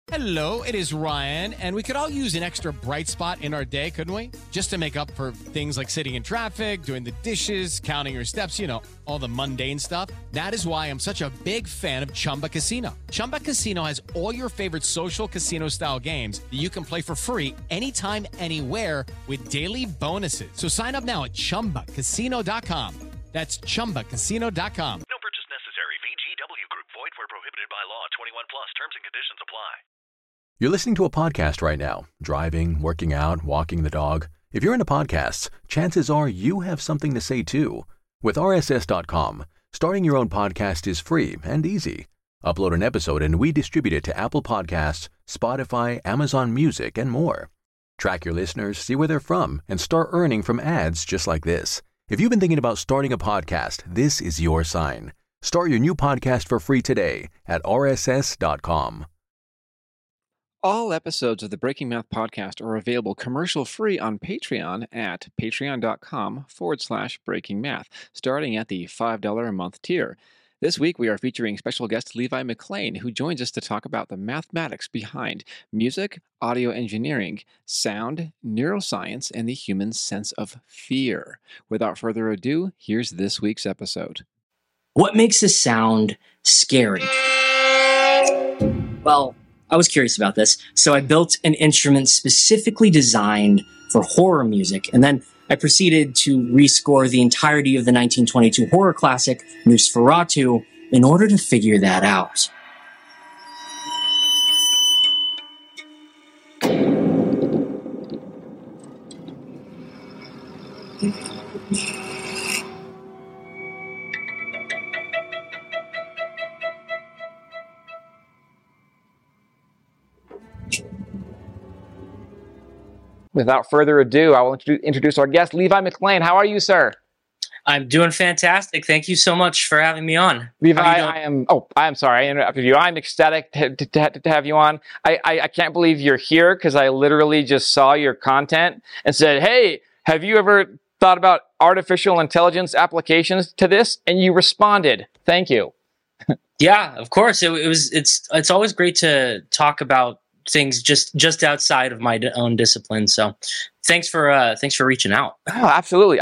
Hello, it is Ryan, and we could all use an extra bright spot in our day, couldn't we? Just to make up for things like sitting in traffic, doing the dishes, counting your steps, you know, all the mundane stuff. That is why I'm such a big fan of Chumba Casino. Chumba Casino has all your favorite social casino-style games that you can play for free anytime, anywhere with daily bonuses. So sign up now at ChumbaCasino.com. That's ChumbaCasino.com. No purchase necessary. VGW Group. Void where prohibited by law. 21 plus. Terms and conditions apply. You're listening to a podcast right now, driving, working out, walking the dog. If you're into podcasts, chances are you have something to say too. With RSS.com, starting your own podcast is free and easy. Upload an episode and we distribute it to Apple Podcasts, Spotify, Amazon Music, and more. Track your listeners, see where they're from, and start earning from ads just like this. If you've been thinking about starting a podcast, this is your sign. Start your new podcast for free today at RSS.com. All episodes of the Breaking Math podcast are available commercial-free on Patreon at patreon.com/breakingmath, starting at the $5 a month tier. This week, we are featuring special guest Levi McLean, who joins us to talk about the mathematics behind music, audio engineering, sound, neuroscience, and the human sense of fear. Without further ado, here's this week's episode. What makes a sound scary? Well, I was curious about this, so I built an instrument specifically designed for horror music, and then I proceeded to rescore the entirety of the 1922 horror classic Nosferatu in order to figure that out. Without further ado, I will introduce our guest, Levi McLean. How are you, sir? I'm doing fantastic. Thank you so much for having me on. Levi, I'm sorry, I interrupted you. I'm ecstatic to have you on. I can't believe you're here because I literally just saw your content and said, hey, have you ever thought about artificial intelligence applications to this? And you responded. Thank you. Yeah, of course. It's always great to talk about things just outside of my own discipline. So thanks for reaching out. Oh, absolutely.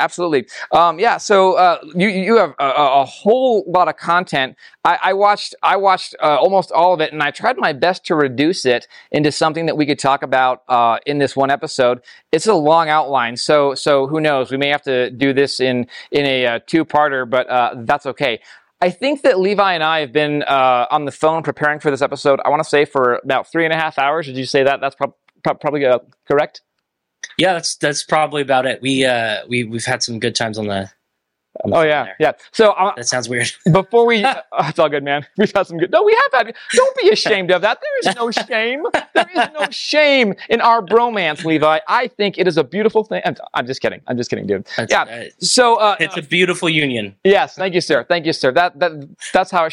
So you have a whole lot of content. I watched almost all of it, and I tried my best to reduce it into something that we could talk about in this one episode. It's a long outline, so who knows? We may have to do this in a two-parter, but that's okay. I think that Levi and I have been on the phone preparing for this episode, I want to say, for about 3.5 hours. Did you say that? That's probably correct? Yeah, that's probably about it. We've had some good times on the Oh yeah. So that sounds weird. Before we, it's all good, man. We've had some good. No, we have had. Don't be ashamed of that. There is no shame. There is no shame in our bromance, Levi. I think it is a beautiful thing. I'm just kidding. Dude. So it's a beautiful union. Yes, thank you, sir. That's how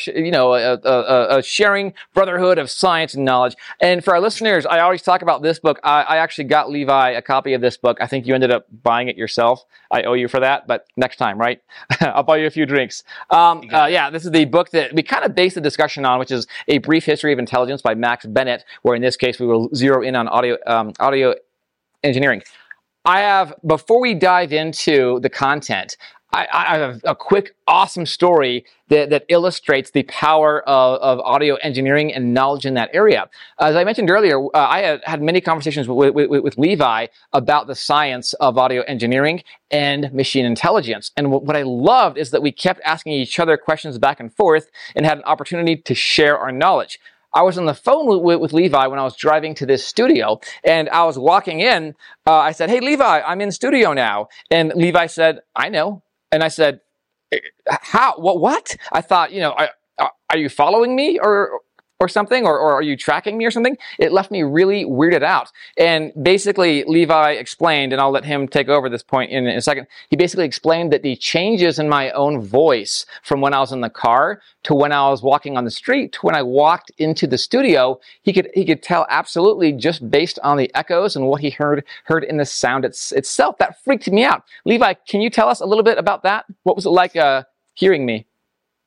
a sharing brotherhood of science and knowledge. And for our listeners, I always talk about this book. I actually got Levi a copy of this book. I think you ended up buying it yourself. I owe you for that, but next time, right? I'll buy you a few drinks. This is the book that we kind of based the discussion on, which is A Brief History of Intelligence by Max Bennett, where in this case we will zero in on audio engineering. Before we dive into the content, I have a quick, awesome story that illustrates the power of audio engineering and knowledge in that area. As I mentioned earlier, I had many conversations with Levi about the science of audio engineering and machine intelligence. And what I loved is that we kept asking each other questions back and forth and had an opportunity to share our knowledge. I was on the phone with Levi when I was driving to this studio, and I was walking in. I said, "Hey, Levi, I'm in studio now." And Levi said, "I know." And I said, "How? What?" I thought, are you following me or something? Or are you tracking me or something? It left me really weirded out. And basically, Levi explained, and I'll let him take over this point in a second. He basically explained that the changes in my own voice from when I was in the car to when I was walking on the street to when I walked into the studio, he could tell absolutely just based on the echoes and what he heard in the sound itself. That freaked me out. Levi, can you tell us a little bit about that? What was it like hearing me?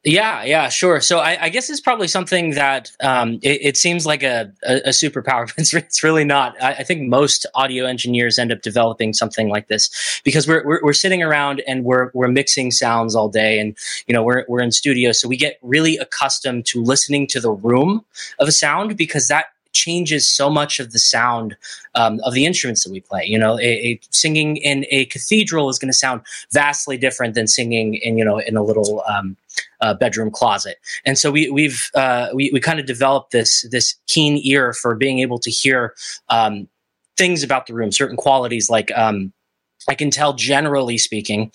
Yeah, sure. So I guess it's probably something that it seems like a superpower, but it's really not. I think most audio engineers end up developing something like this because we're sitting around and we're mixing sounds all day, and we're in studio, so we get really accustomed to listening to the room of a sound because that changes so much of the sound of the instruments that we play. Singing in a cathedral is going to sound vastly different than singing in a little bedroom closet. And so we kind of developed this keen ear for being able to hear things about the room, certain qualities like I can tell, generally speaking,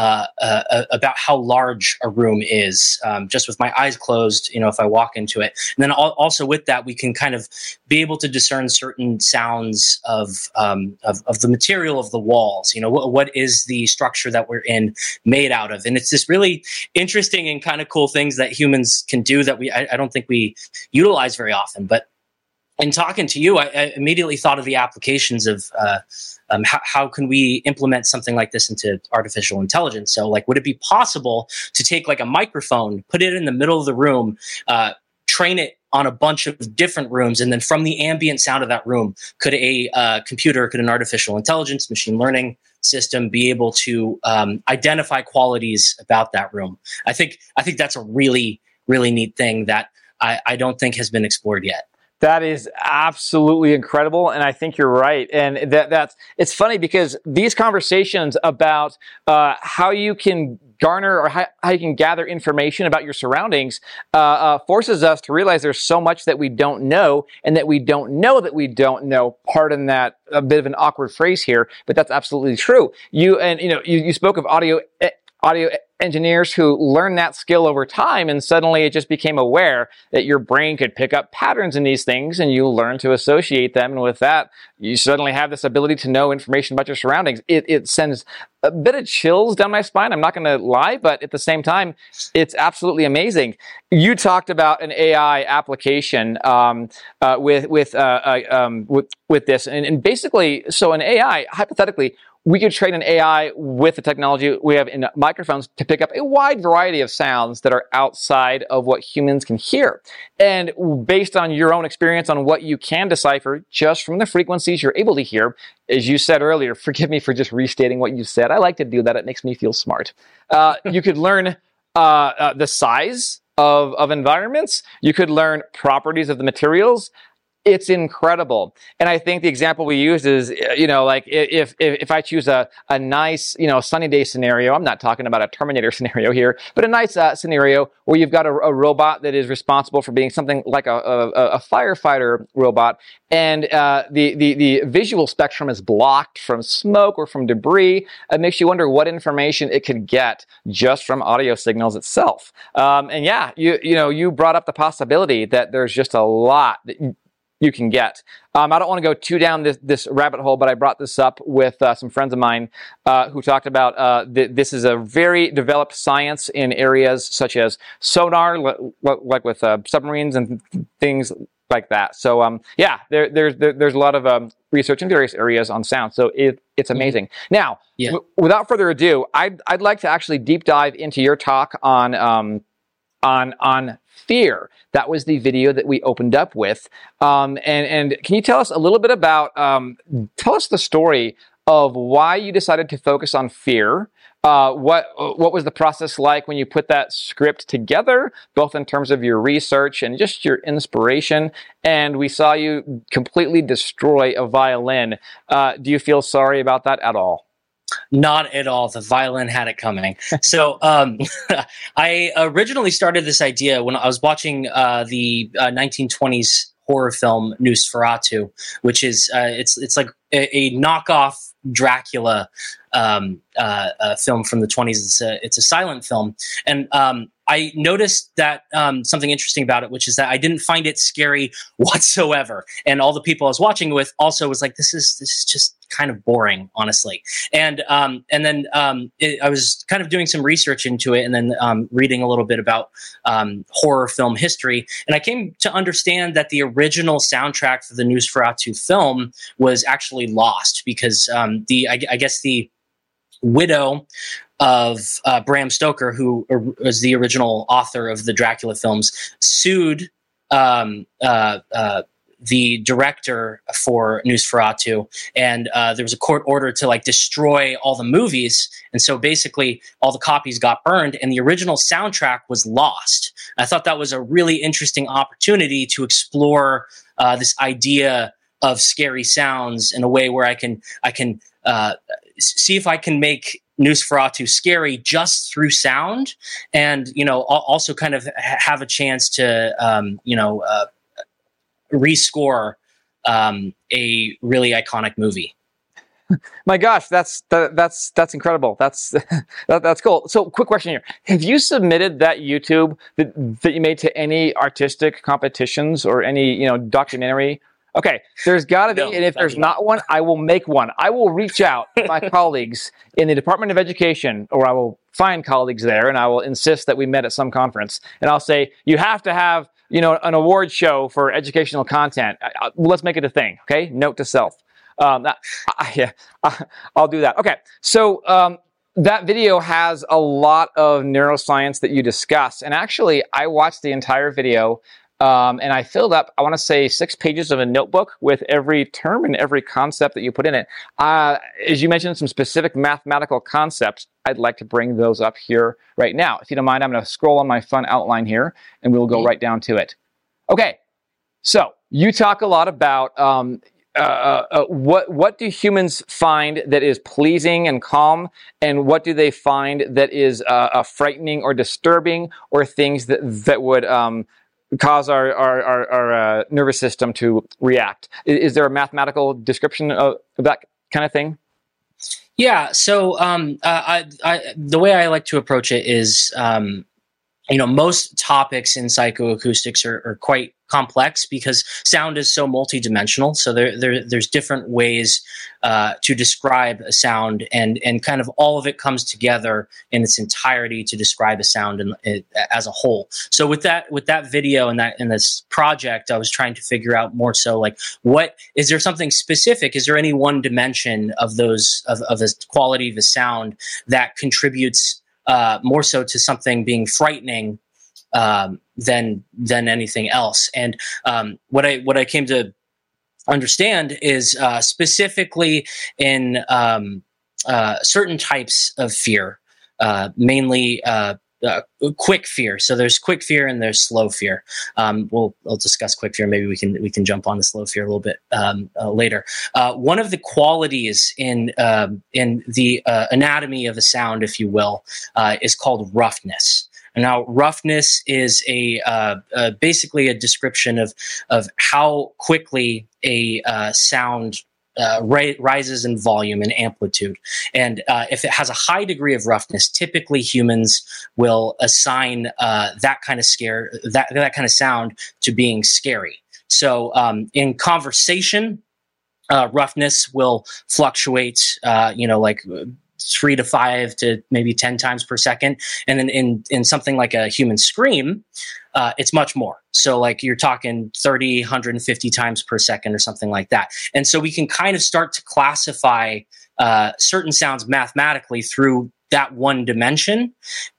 about how large a room is just with my eyes closed, if I walk into it. And then also with that, we can kind of be able to discern certain sounds of the material of the walls. What is the structure that we're in made out of? And it's this really interesting and kind of cool things that humans can do that I don't think we utilize very often. But in talking to you, I immediately thought of the applications of how can we implement something like this into artificial intelligence? So, would it be possible to take a microphone, put it in the middle of the room, train it on a bunch of different rooms, and then from the ambient sound of that room, could an artificial intelligence, machine learning system be able to identify qualities about that room? I think that's a really, really neat thing that I don't think has been explored yet. That is absolutely incredible, and I think you're right. And that's it's funny because these conversations about how you can garner or how you can gather information about your surroundings forces us to realize there's so much that we don't know, and that we don't know that we don't know. Pardon that a bit of an awkward phrase here, but that's absolutely true. You spoke of audio engineers who learned that skill over time, and suddenly it just became aware that your brain could pick up patterns in these things, and you learn to associate them. And with that, you suddenly have this ability to know information about your surroundings. It sends a bit of chills down my spine. I'm not going to lie, but at the same time, it's absolutely amazing. You talked about an AI application with this, and basically, so an AI, hypothetically, we could train an AI with the technology we have in microphones to pick up a wide variety of sounds that are outside of what humans can hear. And based on your own experience on what you can decipher just from the frequencies you're able to hear, as you said earlier, forgive me for just restating what you said. I like to do that. It makes me feel smart. You could learn the size of environments. You could learn properties of the materials. It's incredible. And I think the example we used is, if I choose a nice, sunny day scenario, I'm not talking about a Terminator scenario here, but a nice scenario where you've got a robot that is responsible for being something like a firefighter robot, and the visual spectrum is blocked from smoke or from debris. It makes you wonder what information it could get just from audio signals itself. And yeah, you brought up the possibility that there's just a lot that you can get. I don't want to go too down this rabbit hole, but I brought this up with some friends of mine who talked about this is a very developed science in areas such as sonar, like with submarines and things like that. So there's a lot of research in various areas on sound. So it's amazing. Now, without further ado, I'd like to actually deep dive into your talk on fear. That was the video that we opened up with. And can you tell us a little bit about, tell us the story of why you decided to focus on fear. What was the process like when you put that script together, both in terms of your research and just your inspiration? And we saw you completely destroy a violin. Do you feel sorry about that at all? Not at all. The violin had it coming. So I originally started this idea when I was watching the 1920s horror film Nosferatu, which is it's like a knockoff Dracula film from the 20s. It's a silent film, and I noticed that something interesting about it, which is that I didn't find it scary whatsoever, and all the people I was watching with also was like, "This is just kind of boring, honestly." And then I was kind of doing some research into it, and then reading a little bit about horror film history, and I came to understand that the original soundtrack for the Nosferatu film was actually lost because I guess the widow of Bram Stoker, who was the original author of the Dracula films, sued the director for Nosferatu, and there was a court order to like destroy all the movies, and so basically all the copies got burned, and the original soundtrack was lost. I thought that was a really interesting opportunity to explore this idea of scary sounds in a way where I can see if I can make Nosferatu scary just through sound, and also kind of have a chance to rescore a really iconic movie. My gosh, that's incredible. That's cool. So, quick question here: have you submitted that YouTube that you made to any artistic competitions or any documentary? Okay, there's got to be, and if there's not one, I will make one. I will reach out to my colleagues in the Department of Education, or I will find colleagues there, and I will insist that we met at some conference, and I'll say you have to have an award show for educational content. Let's make it a thing. Okay, note to self. I'll do that. Okay, so that video has a lot of neuroscience that you discuss, and actually, I watched the entire video. And I filled up, I want to say, 6 pages of a notebook with every term and every concept that you put in it. As you mentioned, some specific mathematical concepts. I'd like to bring those up here right now. If you don't mind, I'm going to scroll on my fun outline here, and we'll go right down to it. Okay, so you talk a lot about what do humans find that is pleasing and calm, and what do they find that is frightening or disturbing, or things that would cause our nervous system to react. Is there a mathematical description of that kind of thing? Yeah. So the way I like to approach it is, most topics in psychoacoustics are quite complex because sound is so multidimensional. So there's different ways to describe a sound, and kind of all of it comes together in its entirety to describe a sound as a whole. So with that video and this project, I was trying to figure out more so like, what is there something specific? Is there any one dimension of those of the quality of the sound that contributes more so to something being frightening than anything else? And what I came to understand is specifically in certain types of fear, mainly quick fear. So there's quick fear and there's slow fear. We'll discuss quick fear. Maybe we can jump on the slow fear a little bit later. One of the qualities in the anatomy of a sound, if you will, is called roughness. And now, roughness is basically a description of how quickly a sound rises in volume and amplitude. And if it has a high degree of roughness, typically humans will assign that kind of sound to being scary. So in conversation, roughness will fluctuate, like 3 to 5 to maybe 10 times per second. And then in something like a human scream, it's much more. So like you're talking 30, 150 times per second or something like that. And so we can kind of start to classify certain sounds mathematically through that one dimension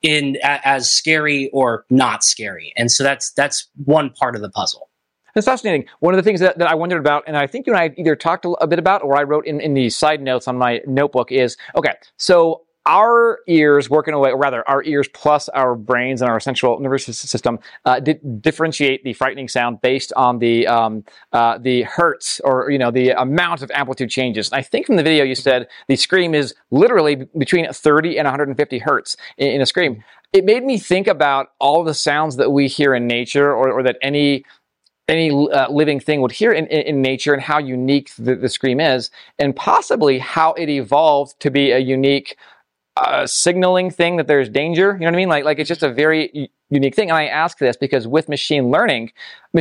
as scary or not scary. And so that's one part of the puzzle. It's fascinating. One of the things that I wondered about, and I think you and I either talked a bit about, or I wrote in the side notes on my notebook, is, okay, so our ears working away, or rather our ears plus our brains and our central nervous system differentiate the frightening sound based on the hertz, or the amount of amplitude changes. And I think from the video you said the scream is literally between 30 and 150 hertz in a scream. It made me think about all the sounds that we hear in nature, or that any living thing would hear in nature, and how unique the scream is, and possibly how it evolved to be a unique signaling thing that there's danger. You know what I mean? Like it's just a very unique thing. And I ask this because with machine learning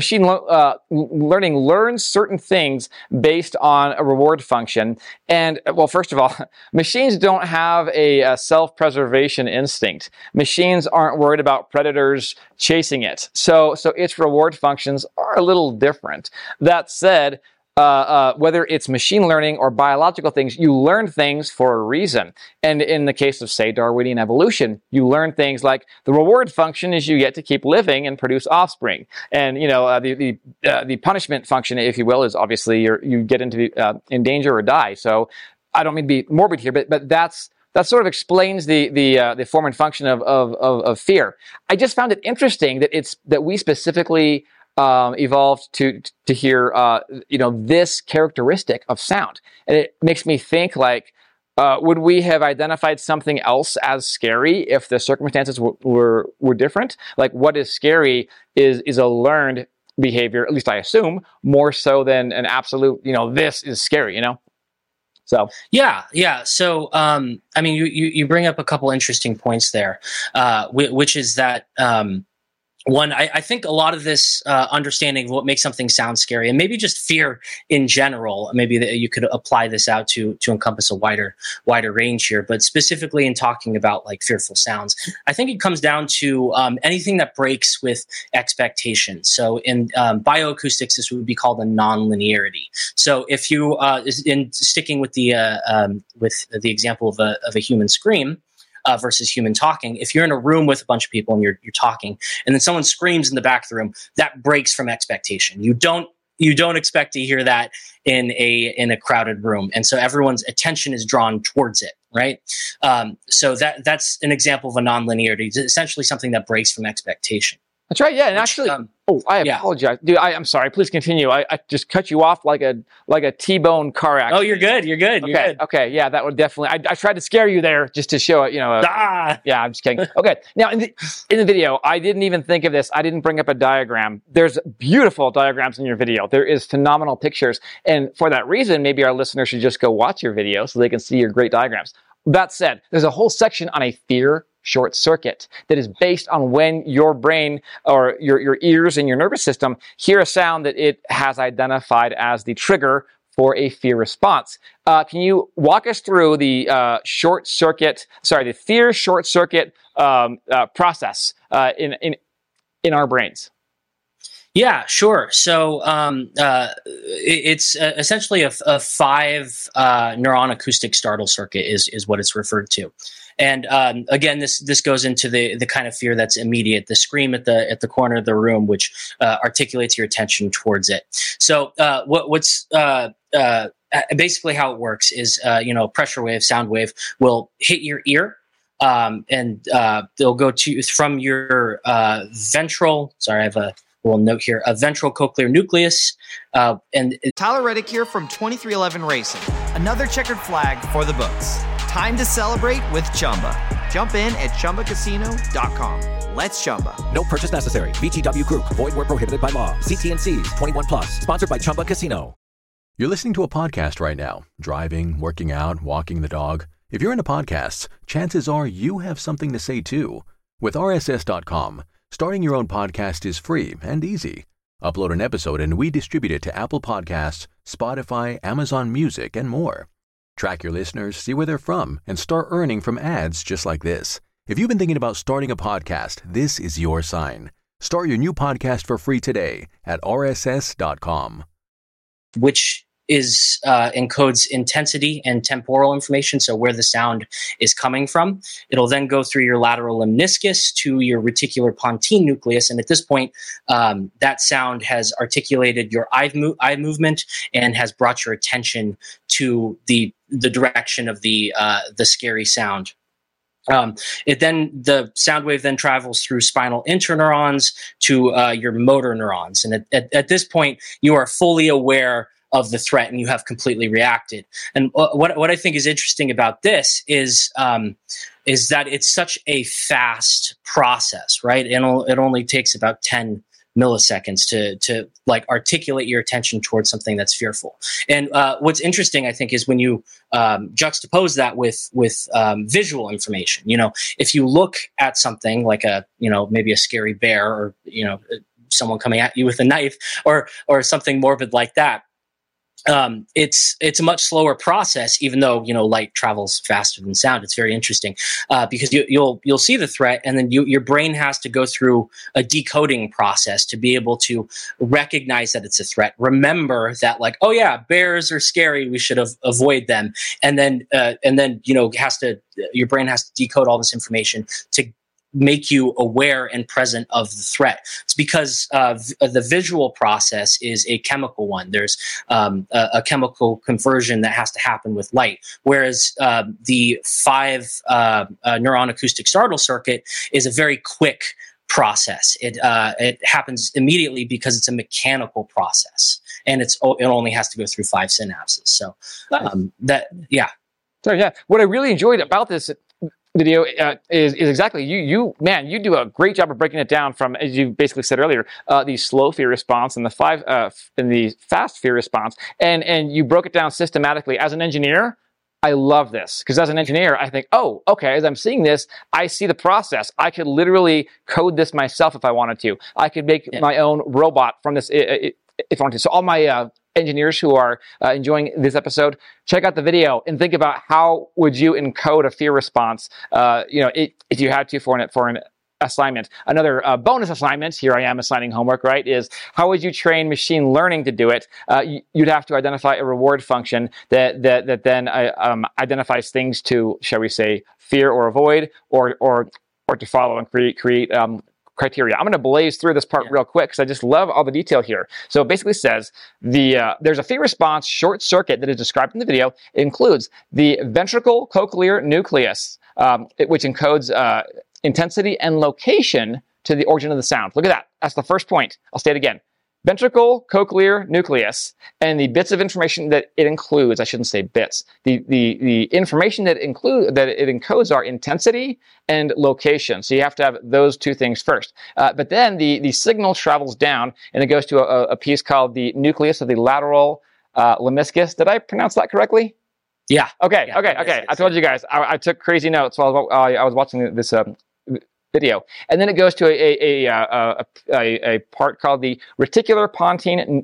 learns certain things based on a reward function. And well, first of all, machines don't have a self-preservation instinct. Machines aren't worried about predators chasing it. So its reward functions are a little different. That said, whether it's machine learning or biological things, you learn things for a reason. And in the case of, say, Darwinian evolution, you learn things like the reward function is you get to keep living and produce offspring. And, the punishment function, if you will, is obviously you get in danger or die. So I don't mean to be morbid here, but that sort of explains the form and function of fear. I just found it interesting that we specifically evolved to hear this characteristic of sound, and it makes me think like, would we have identified something else as scary if the circumstances were different? Like, what is scary is a learned behavior, at least I assume, more so than an absolute, this is scary, So yeah. So you bring up a couple interesting points there, which is that one, I think a lot of this understanding of what makes something sound scary, and maybe just fear in general, maybe that you could apply this out to encompass a wider range here. But specifically in talking about like fearful sounds, I think it comes down to anything that breaks with expectations. So in bioacoustics, this would be called a nonlinearity. So if you in sticking with the example of a human scream. Versus human talking. If you're in a room with a bunch of people and you're talking, and then someone screams in the back of the room, that breaks from expectation. You don't expect to hear that in a crowded room, and so everyone's attention is drawn towards it, right? So that's an example of a nonlinearity. It's essentially something that breaks from expectation. That's right. Yeah, and actually, I apologize, dude. I'm sorry. Please continue. I just cut you off like a T-bone car accident. Oh, you're good. You're good. Okay. Yeah, that would definitely. I tried to scare you there just to show it. Yeah, I'm just kidding. Okay. Now in the video, I didn't even think of this. I didn't bring up a diagram. There's beautiful diagrams in your video. There is phenomenal pictures, and for that reason, maybe our listeners should just go watch your video so they can see your great diagrams. That said, there's a whole section on a fear short circuit that is based on when your brain or your ears and your nervous system hear a sound that it has identified as the trigger for a fear response. Can you walk us through the the fear short circuit process in our brains? Yeah, sure. So it's essentially a 5 neuron acoustic startle circuit is what it's referred to. And again, this goes into the kind of fear that's immediate, the scream at the corner of the room, which articulates your attention towards it. So what's basically how it works is pressure wave, sound wave will hit your ear. And they'll go from your ventral. Sorry, I have a little note here. A ventral cochlear nucleus. And Tyler Reddick here from 2311 Racing. Another checkered flag for the books. Time to celebrate with Chumba. Jump in at ChumbaCasino.com. Let's Chumba. No purchase necessary. VGW Group. Void where prohibited by law. See T&Cs. 21 plus. Sponsored by Chumba Casino. You're listening to a podcast right now. Driving, working out, walking the dog. If you're into podcasts, chances are you have something to say too. With RSS.com, starting your own podcast is free and easy. Upload an episode and we distribute it to Apple Podcasts, Spotify, Amazon Music, and more. Track your listeners, see where they're from, and start earning from ads just like this. If you've been thinking about starting a podcast, this is your sign. Start your new podcast for free today at rss.com. Which is encodes intensity and temporal information, so where the sound is coming from. It'll then go through your lateral lemniscus to your reticular pontine nucleus, and at this point, that sound has articulated your eye movement and has brought your attention to the direction of the scary sound. The sound wave then travels through spinal interneurons to your motor neurons, and at this point, you are fully aware of the threat and you have completely reacted. And what I think is interesting about this is that it's such a fast process, right? And it only takes about 10 milliseconds to like articulate your attention towards something that's fearful. And what's interesting, I think, is when you juxtapose that with visual information. If you look at something like maybe a scary bear or someone coming at you with a knife or something morbid like that, it's a much slower process, even though light travels faster than sound. It's very interesting because you'll see the threat, and then your brain has to go through a decoding process to be able to recognize that it's a threat. Remember that, like, oh yeah, bears are scary, we should avoid them, and then your brain has to decode all this information to make you aware and present of the threat. It's because the visual process is a chemical one. There's a chemical conversion that has to happen with light, whereas the 5 neuron acoustic startle circuit is a very quick process. It happens immediately because it's a mechanical process, and it only has to go through 5 synapses. So So yeah, what I really enjoyed about this video is exactly you do a great job of breaking it down from, as you basically said earlier, the slow fear response and the fast fear response, and you broke it down systematically. As an engineer, I love this, because as an engineer, I think, oh, okay, as I'm seeing this, I see the process. I could literally code this myself if I wanted to. I could make my own robot from this if I wanted to. So all my engineers who are enjoying this episode, check out the video and think about how would you encode a fear response, if you had to for an assignment. Another bonus assignment, here I am assigning homework, right, is how would you train machine learning to do it? You'd have to identify a reward function that then identifies things to, shall we say, fear or avoid, or to follow and create criteria. I'm going to blaze through this part real quick because I just love all the detail here. So it basically says there's a fear response short circuit that is described in the video. It includes the ventricle cochlear nucleus, which encodes intensity and location to the origin of the sound. Look at that. That's the first point. I'll say it again. Ventricle cochlear nucleus, and the bits of information that it includes, I shouldn't say bits, the information that it encodes are intensity and location. So you have to have those two things first. But then the signal travels down, and it goes to a piece called the nucleus of the lateral lemniscus. Did I pronounce that correctly? Yeah. Okay. I told you guys. I took crazy notes while I was watching this video, and then it goes to a part called the reticular pontine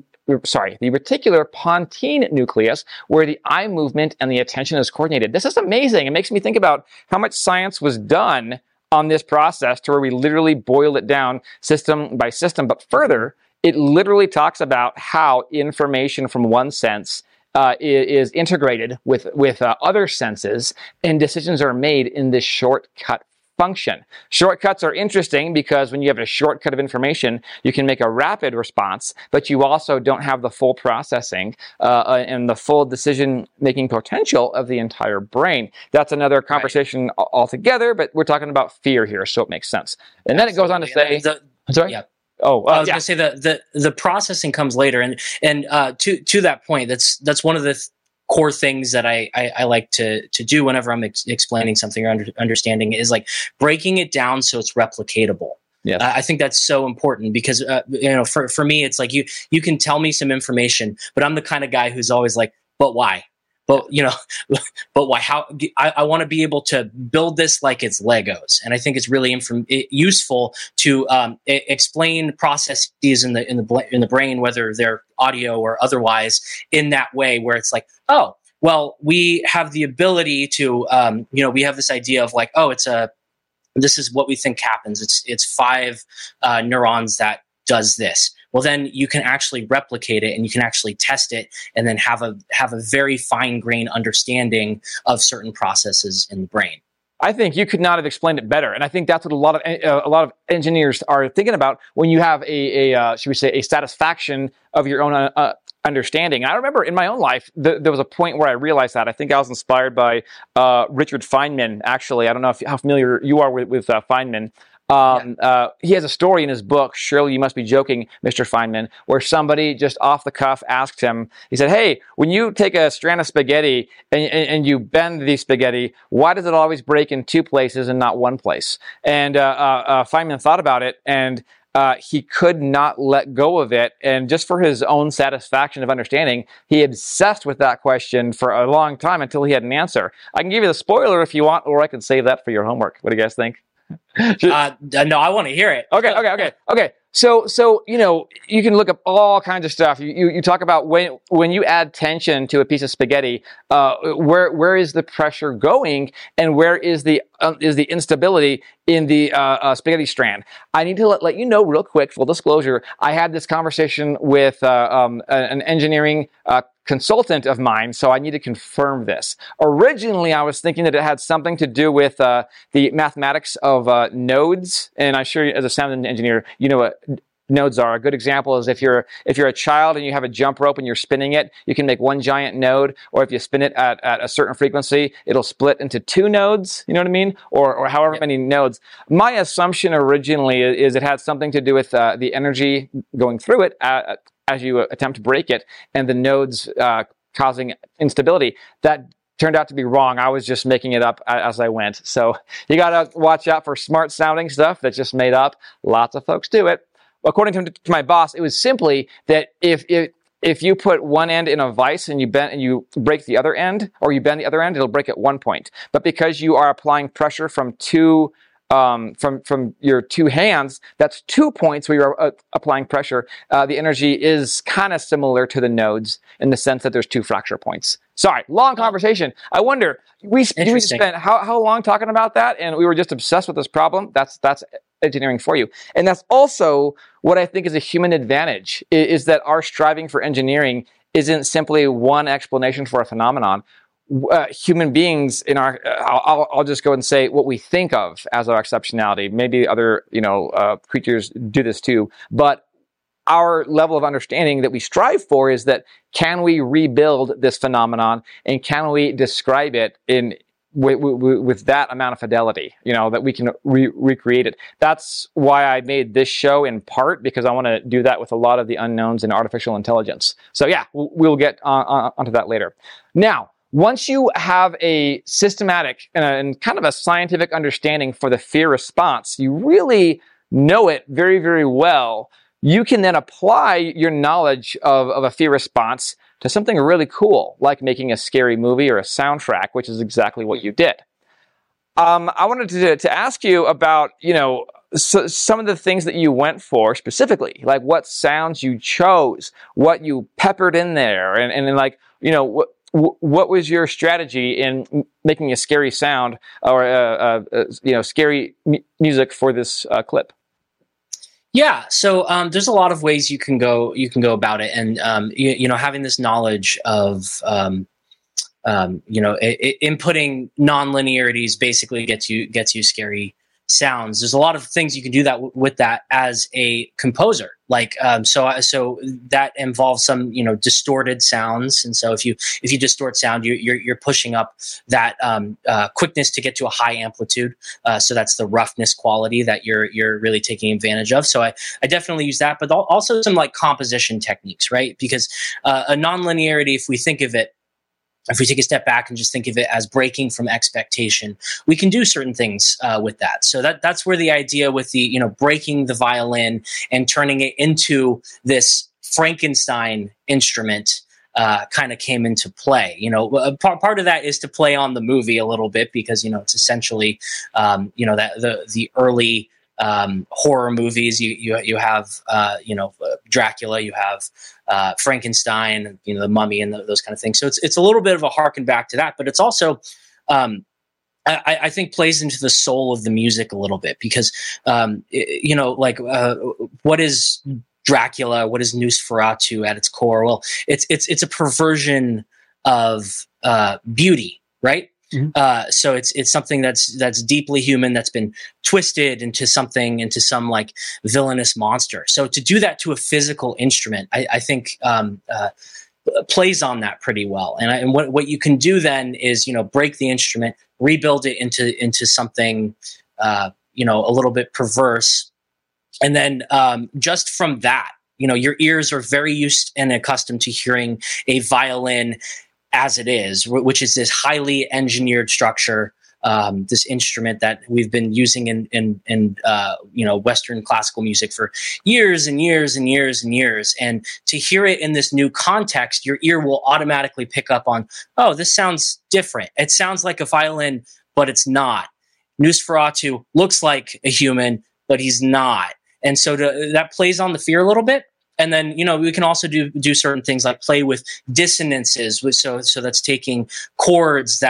nucleus, where the eye movement and the attention is coordinated. This is amazing. It makes me think about how much science was done on this process to where we literally boiled it down system by system. But further, it literally talks about how information from one sense is integrated with other senses, and decisions are made in this shortcut function. Shortcuts are interesting because when you have a shortcut of information, you can make a rapid response, but you also don't have the full processing and the full decision-making potential of the entire brain. That's another conversation altogether, but we're talking about fear here, so it makes sense. And then it goes on to say... I'm sorry? Yeah. I was going to say the processing comes later, and to that point, that's one of the core things that I like to do whenever I'm explaining something or understanding is like breaking it down so it's replicatable. Yes. I think that's so important because for me it's like you can tell me some information, but I'm the kind of guy who's always like, but why? But but why? How? I want to be able to build this like it's Legos, and I think it's really useful to explain processes in the brain, whether they're audio or otherwise, in that way where it's like, oh, well, we have the ability to, we have this idea of like, oh, this is what we think happens. It's 5 neurons that does this. Well, then you can actually replicate it and you can actually test it and then have a very fine-grained understanding of certain processes in the brain. I think you could not have explained it better, and I think that's what a lot of engineers are thinking about when you have should we say, a satisfaction of your own understanding. And I remember in my own life, there was a point where I realized that. I think I was inspired by Richard Feynman. Actually, I don't know how familiar you are with Feynman. He has a story in his book, Surely You Must Be Joking, Mr. Feynman, where somebody just off the cuff asked him, he said, hey, when you take a strand of spaghetti and you bend the spaghetti, why does it always break in 2 places and not 1 place? And Feynman thought about it, and he could not let go of it. And just for his own satisfaction of understanding, he obsessed with that question for a long time until he had an answer. I can give you the spoiler if you want, or I can save that for your homework. What do you guys think? No, I want to hear it. Okay. So you can look up all kinds of stuff. You talk about when you add tension to a piece of spaghetti, where is the pressure going, and where is the instability in the spaghetti strand? I need to let you know real quick. Full disclosure: I had this conversation with an engineering consultant of mine, so I need to confirm this. Originally, I was thinking that it had something to do with the mathematics of nodes, and I'm sure as a sound engineer, you know what nodes are. A good example is if you're a child and you have a jump rope and you're spinning it, you can make one giant node, or if you spin it at a certain frequency, it'll split into two nodes, you know what I mean? Or however many nodes. My assumption originally is it had something to do with the energy going through it as you attempt to break it, and the nodes causing instability. That turned out to be wrong. I was just making it up as I went. So you got to watch out for smart sounding stuff that's just made up. Lots of folks do it. According to my boss, it was simply that if you put one end in a vise and you break the other end, or you bend the other end, it'll break at one point. But because you are applying pressure from from your two hands, that's 2 points where you're applying pressure. The energy is kind of similar to the nodes in the sense that there's two fracture points. Sorry, long conversation. I wonder, we spent how long talking about that, and we were just obsessed with this problem. That's engineering for you. And that's also what I think is a human advantage, is that our striving for engineering isn't simply one explanation for a phenomenon. Human beings in our, I'll just go and say what we think of as our exceptionality. Maybe other, creatures do this too, but our level of understanding that we strive for is that, can we rebuild this phenomenon, and can we describe it with that amount of fidelity, that we can recreate it. That's why I made this show, in part because I want to do that with a lot of the unknowns in artificial intelligence. So yeah, we'll get onto that later. Now, once you have a systematic and kind of a scientific understanding for the fear response, you really know it very, very well. You can then apply your knowledge of a fear response to something really cool, like making a scary movie or a soundtrack, which is exactly what you did. I wanted to ask you about, some of the things that you went for specifically, like what sounds you chose, what you peppered in there, and like, what was your strategy in making a scary sound or scary music for this clip? Yeah, so there's a lot of ways you can go about it, and having this knowledge of inputting non-linearities basically gets you scary sounds. There's a lot of things you can do that with that as a composer. Like so that involves some distorted sounds, and so if you distort sound, you're pushing up that quickness to get to a high amplitude. So that's the roughness quality that you're really taking advantage of. So I definitely use that, but also some like composition techniques, right? Because a nonlinearity, if we think of it, if we take a step back and just think of it as breaking from expectation, we can do certain things with that. So that's where the idea with the, breaking the violin and turning it into this Frankenstein instrument kind of came into play. Part of that is to play on the movie a little bit because, it's essentially, that the early horror movies. You have Dracula, you have Frankenstein, the Mummy, and those kind of things. So it's a little bit of a harken back to that, but it's also I think plays into the soul of the music a little bit because what is Dracula? What is Nosferatu at its core? Well, it's a perversion of beauty, right? Mm-hmm. So it's something that's deeply human, that's been twisted into some like villainous monster. So to do that to a physical instrument, I think plays on that pretty well. And what you can do then is break the instrument, rebuild it into something a little bit perverse, and then just from that, your ears are very used and accustomed to hearing a violin as it is, which is this highly engineered structure, this instrument that we've been using in Western classical music for years and years and years and years. And to hear it in this new context, your ear will automatically pick up on, oh, this sounds different. It sounds like a violin, but it's not. Nosferatu looks like a human, but he's not. And so that plays on the fear a little bit. And then, we can also do certain things like play with dissonances. So that's taking chords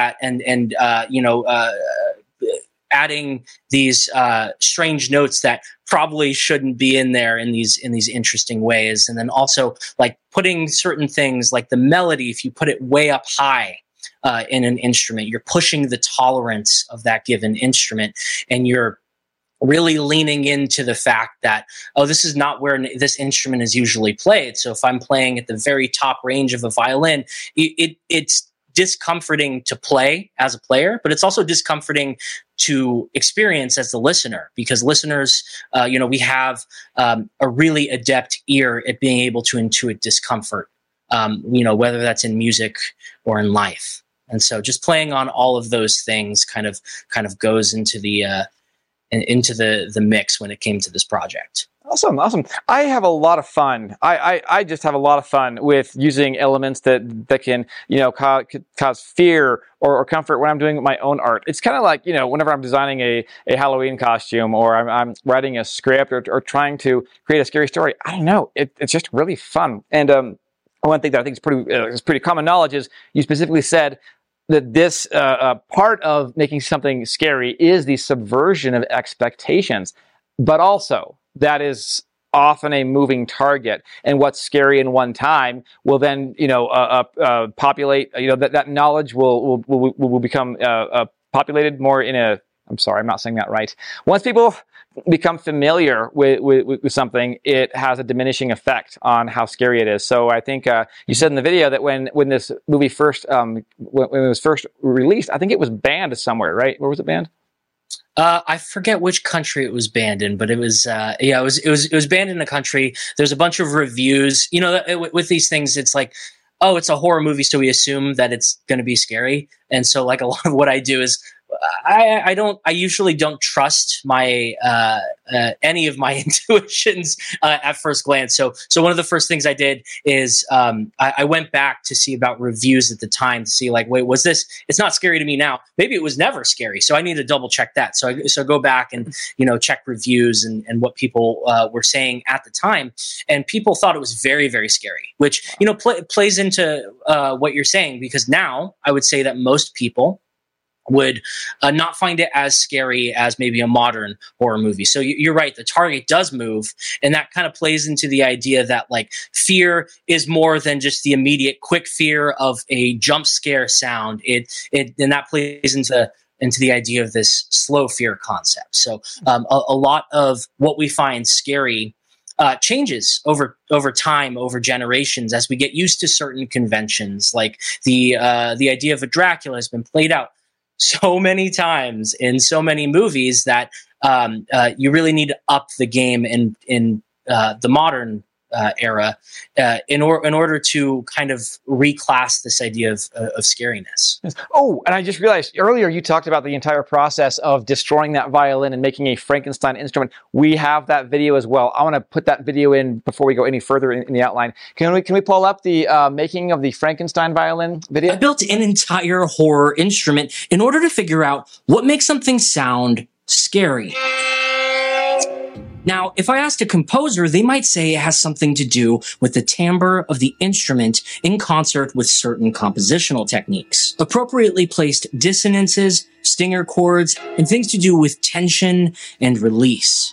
adding these strange notes that probably shouldn't be in there in these interesting ways. And then also like putting certain things like the melody, if you put it way up high in an instrument, you're pushing the tolerance of that given instrument, and you're really leaning into the fact that, this is not where this instrument is usually played. So if I'm playing at the very top range of a violin, it's discomforting to play as a player, but it's also discomforting to experience as the listener, because listeners, we have a really adept ear at being able to intuit discomfort, whether that's in music or in life. And so just playing on all of those things kind of goes into the mix when it came to this project. Awesome. I have a lot of fun. I just have a lot of fun with using elements that can, cause fear or comfort when I'm doing my own art. It's kind of like, whenever I'm designing a Halloween costume, or I'm writing a script or trying to create a scary story. I don't know. It's just really fun. And one thing that I think is pretty common knowledge is you specifically said that this part of making something scary is the subversion of expectations, but also that is often a moving target, and what's scary in one time will then, populate. That knowledge will become populated more in a. I'm sorry, I'm not saying that right. Once people become familiar with something, it has a diminishing effect on how scary it is. So I think you said in the video that when this movie first when it was first released, I think it was banned somewhere, right? Where was it banned? I forget which country it was banned in, but it was it was banned in a country. There's a bunch of reviews. With these things, it's like, oh, it's a horror movie, so we assume that it's going to be scary. And so, like, a lot of what I do is I usually don't trust my any of my intuitions at first glance. So one of the first things I did is I went back to see about reviews at the time to see, like, wait, was this? It's not scary to me now. Maybe it was never scary. So I need to double check that. So I go back and check reviews and what people were saying at the time, and people thought it was very, very scary, which plays into what you're saying, because now I would say that most people would not find it as scary as maybe a modern horror movie. So you're right, the target does move, and that kind of plays into the idea that, like, fear is more than just the immediate quick fear of a jump scare sound. And that plays into the idea of this slow fear concept. So a lot of what we find scary changes over time, over generations, as we get used to certain conventions. Like the idea of a Dracula has been played out so many times in so many movies that you really need to up the game in the modern era in order to kind of reclass this idea of scariness. Oh, and I just realized earlier you talked about the entire process of destroying that violin and making a Frankenstein instrument. We have that video as well. I want to put that video in before we go any further in the outline. Can we pull up the making of the Frankenstein violin video? I built an entire horror instrument in order to figure out what makes something sound scary. Now, if I asked a composer, they might say it has something to do with the timbre of the instrument in concert with certain compositional techniques. Appropriately placed dissonances, stinger chords, and things to do with tension and release.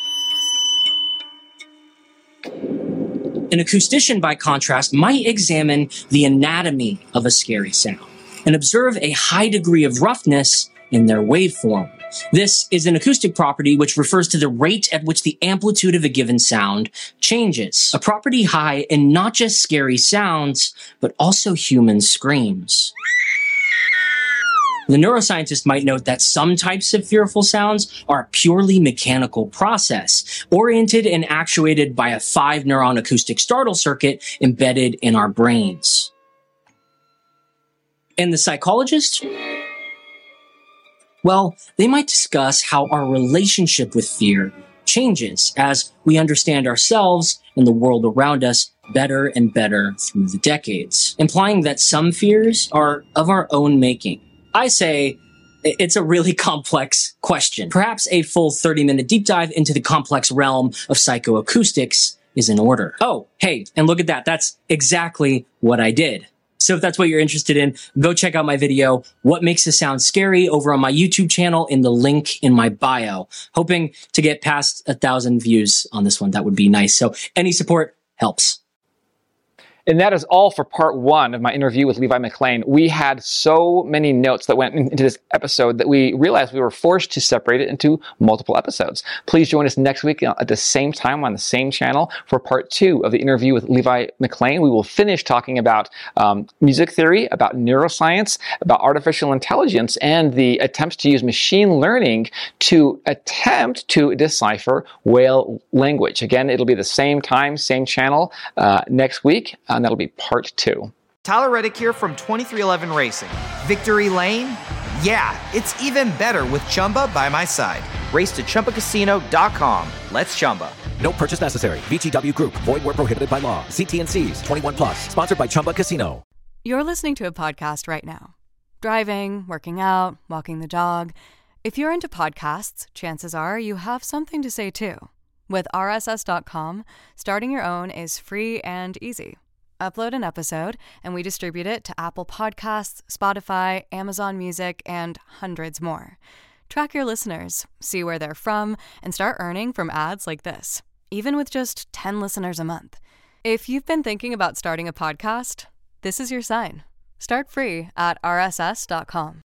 An acoustician, by contrast, might examine the anatomy of a scary sound and observe a high degree of roughness in their waveform. This is an acoustic property which refers to the rate at which the amplitude of a given sound changes. A property high in not just scary sounds, but also human screams. The neuroscientist might note that some types of fearful sounds are a purely mechanical process, oriented and actuated by a 5-neuron acoustic startle circuit embedded in our brains. And the psychologist? Well, they might discuss how our relationship with fear changes as we understand ourselves and the world around us better and better through the decades, implying that some fears are of our own making. I say It's a really complex question. Perhaps a full 30-minute deep dive into the complex realm of psychoacoustics is in order. Oh, hey, and look at that. That's exactly what I did. So if that's what you're interested in, go check out my video, What Makes a Sound Scary, over on my YouTube channel in the link in my bio. Hoping to get past 1,000 views on this one. That would be nice. So any support helps. And that is all for part one of my interview with Levi McLean. We had so many notes that went into this episode that we realized we were forced to separate it into multiple episodes. Please join us next week at the same time on the same channel for part two of the interview with Levi McLean. We will finish talking about music theory, about neuroscience, about artificial intelligence, and the attempts to use machine learning to attempt to decipher whale language. Again, it'll be the same time, same channel next week. And that'll be part two. Tyler Reddick here from 2311 Racing. Victory Lane? Yeah, it's even better with Chumba by my side. Race to ChumbaCasino.com. Let's Chumba. No purchase necessary. VGW Group. Void where prohibited by law. See T&Cs. 21 plus. Sponsored by Chumba Casino. You're listening to a podcast right now. Driving, working out, walking the dog. If you're into podcasts, chances are you have something to say too. With RSS.com, starting your own is free and easy. Upload an episode, and we distribute it to Apple Podcasts, Spotify, Amazon Music, and hundreds more. Track your listeners, see where they're from, and start earning from ads like this, even with just 10 listeners a month. If you've been thinking about starting a podcast, this is your sign. Start free at RSS.com.